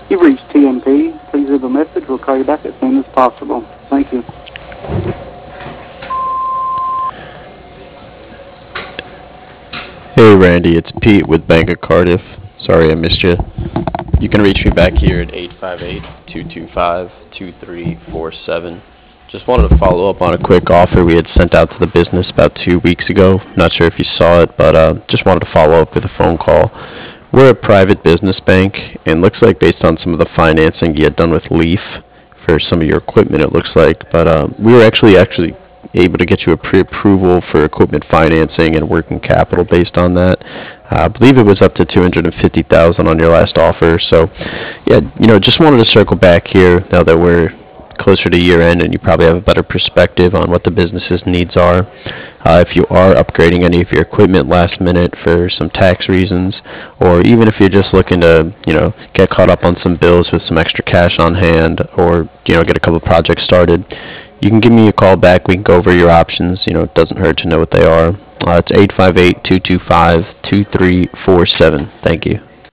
You've reached TMP. Please leave a message. We'll call you back as soon as possible. Thank you. Hey Randy, it's Pete with Bank of Cardiff. Sorry I missed you. You can reach me back here at 858-225-2347. Just wanted to follow up on a quick offer we had sent out to the business about 2 weeks ago. Not sure if you saw it, but just wanted to follow up with a phone call. We're a private business bank, and looks like based on some of the financing you had done with Leaf for some of your equipment, it looks like. But we were actually able to get you a pre-approval for equipment financing and working capital based on that. I believe it was up to 250,000 on your last offer. So, yeah, just wanted to circle back here now that we're closer to year end and you probably have a better perspective on what the business's needs are. If you are upgrading any of your equipment last minute for some tax reasons, or even if you're just looking to, get caught up on some bills with some extra cash on hand, or, get a couple projects started, you can give me a call back. We can go over your options. It doesn't hurt to know what they are. It's 858-225-2347. Thank you.